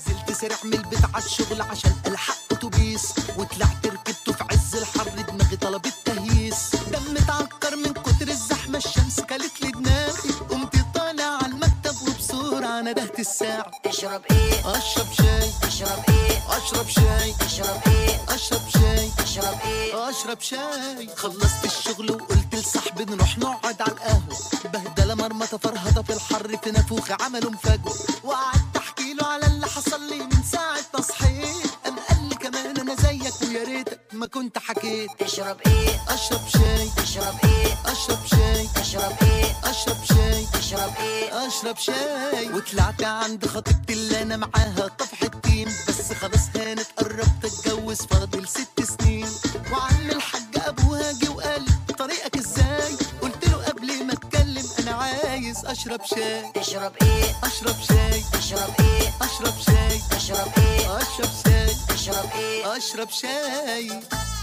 نزلت سريع من البيت عالشغل عشان الحق اتوبيس، وطلعت ركبته في عز الحر، دماغي طلبت تهييس، دم اتعكر من كتر الزحمه، الشمس كلت لي دماغي، قمت طالع على المكتب وبسرعه ندهت الساعه. تشرب ايه؟ اشرب شاي. تشرب ايه؟ اشرب شاي. تشرب ايه؟ اشرب شاي. تشرب ايه؟ اشرب شاي. خلصت الشغل وقلت لصاحبي نروح نقعد على القهوه، بهدله مرمطه فرهضه في الحر في نافوخي عملوا مفاجأة، وقعدت احكي له على اللي حصل لي من ساعه ما صحيت، قام قال لي كمان انا زيك ويا ريتك ما كنت حكيت. تشرب ايه؟ اشرب شاي. تشرب ايه؟ اشرب شاي. تشرب ايه؟ اشرب شاي. تشرب ايه؟ اشرب شاي. وطلعت عند خطيبتي اللي انا معاها طفح التيم، بس خلاص هانت قربت اتجوز فاضل 6 سنين، وعم الحاج ابوها جه وقال طريقك ازاي، قلت له قبل ما اتكلم انا عايز اشرب شاي. تشرب ايه؟ اشرب شاي. تشرب ايه؟ اشرب شاي. تشرب ايه؟ اشرب شاي. تشرب ايه؟ اشرب شاي.